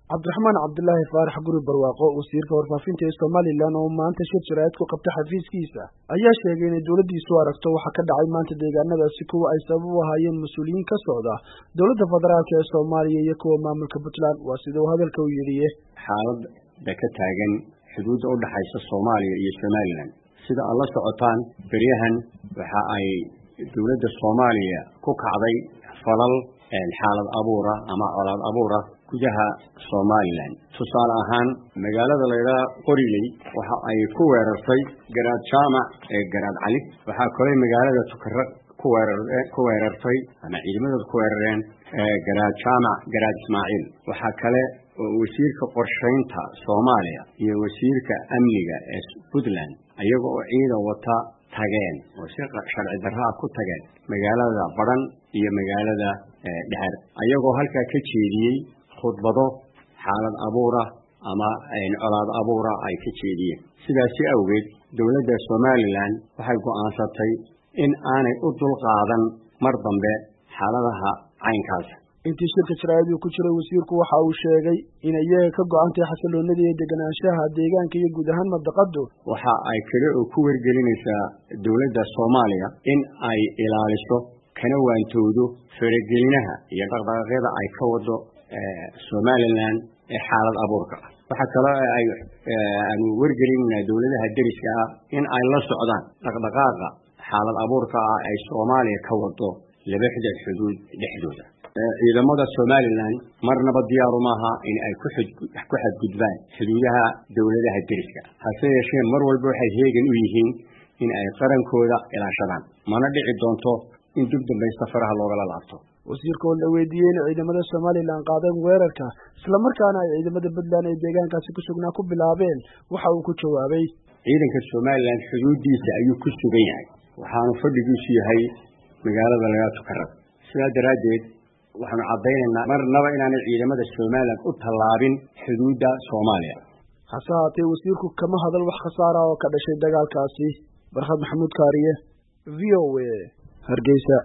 Cabdiraxmaan Cabdullaahi Faarax Guri Barwaaqo wasiirka warfaafinta ee Soomaaliland oo maanta shir jaraa'id ku qabtay xafiiskiisa ayaa sheegay in dawladdiisu aragto waxa ka dhacay maanta deegaanadaasi kuwa ay sabab u ahaayeen mas'uuliyiin ka socda dowladda federaalka ee Soomaaliya iyo kuwa maamulka Puntland waa sida uu hadalka u yiri xaaladda ka taagan xuduudda u dhaxaysa Soomaaliya iyo Somaliland sida alla socotaan bariyahan waxa ay dowladda Soomaaliya ku kacday falal xaalad abuura ama colaad abuura gudaha Somaliland tusaale ahaan magaalada Leeda Qoriley waxa ay ku weerartay garaad jaamac ee garaad cali waxa kale magaalada Tukarraq ku weerartay ama ciidamada ku weerareen garaad jaamac garaad Ismaaciil waxa kale oo wasiirka qorsheynta Soomaaliya iyo wasiirka amniga ee Puntland ayagoo ciidan wata tageen oo si sharci darro ku tageen magaalada Baran iyo magaalada Dhahar ayagoo halka ka jeediyay khudbado xaalad abuura ama colaad abuura ay ka jeediyeen sidaas awgeed dowladda Somaliland waxay go'aansatay in aanay u dulqaadan mar dambe xaaladaha caynkaas intii shirka jaraa'id ku jiray wasiirku waxa uu sheegay in iyaga ka go'aantay xasilloonida iyo deganaanshaha deegaanka iyo guud ahaan madaqadu waxa ay kale oo ku wargelinaysaa dowladda Soomaaliya in ay ilaaliso kana waantoodo faragelinaha iyo dhaqdhaqaaqyada ay ka wado Somaliland ee xaalad abuurka waxa kale ay aan wargelinayna dowladaha dariska ah in ay la socdaan dhaqdhaqaaqa xaalad abuurka ay Soomaaliya ka wado labada xuduud dhexdooda ciidamada Somaliland marnaba diyaar uma aha in ay ku xadgudbaan xuduudaha dowladaha dariska hase yeeshee mar walba waxay heegan u yihiin in ay qarankooda ilaashadaan mana dhici doonto in dib dambe safaraha looga laabto wasiirka oo la weydiiyay in ciidamada Somaliland qaadeen weerarka isla markaana ay ciidamada Puntland ee deegaankaasi ku sugnaa ku bilaabeen waxa uu ku jawaabay ciidanka Somaliland xuduudiisa ayuu ku sugan yahay waxaanu fadhigiisu yahay magaalada Leeda Tukarraq sidaa daraadeed waxaanu cadeynaynaa marnaba inaanay ciidamada Somaliland u tallaabin xuduudda Soomaaliya hase haatee wasiirku kama hadal wax khasaara oo ka dhashay dagaalkaasi Barxad Maxamuud Kaariye VOA Hargeysa